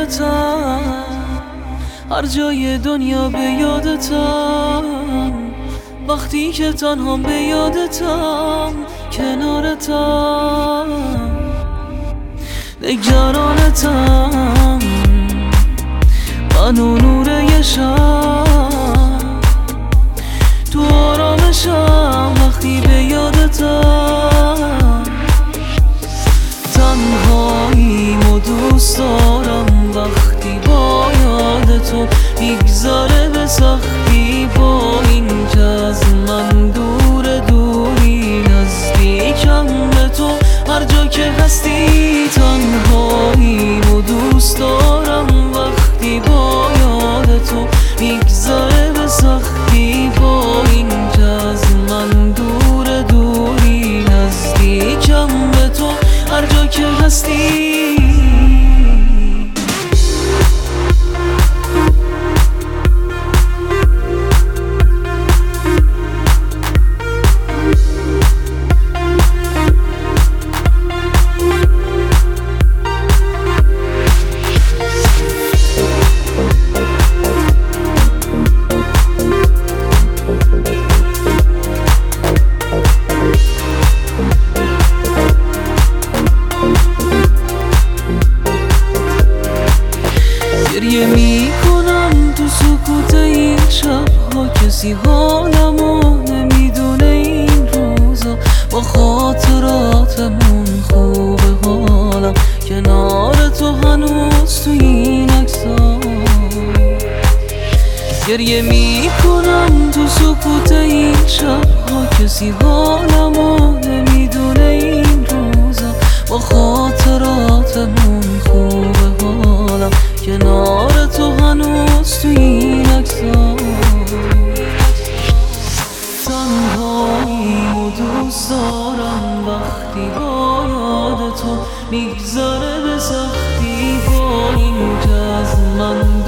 یادتم، هر جای دنیا به یادتم، وقتی که تنهام به یادتم، کنارتم، نگرانتم، من و نور یه شب، تو آرامشم وقتی به یادتم، تنهاییم و دوست دارم وقتی با یاد تو میگذره به سختی، با این که از من دوری نزدیکم به تو، هر جا که هستی تنهاییم و دوست دارم وقتی با یاد تو میگذره به سختی، با این که از من دوری نزدیکم به تو، هر جا که هستی. گریه میکنم تو سکوت این شبها، کسی حالمو نمیدونه این روزا، با خاطراتمون خوبه حالم، کنار تو هنوز تو این عکس‌ها. گریه میکنم تو سکوت این شبها، کسی حالمو نمیدونه این روزا، با خاطراتمون خوبه حالم، کنار تو هنوز تو این عکس‌ها. تنهاییم و دوست دارم وقتی با یاد تو میگذره به سختی، با این که از من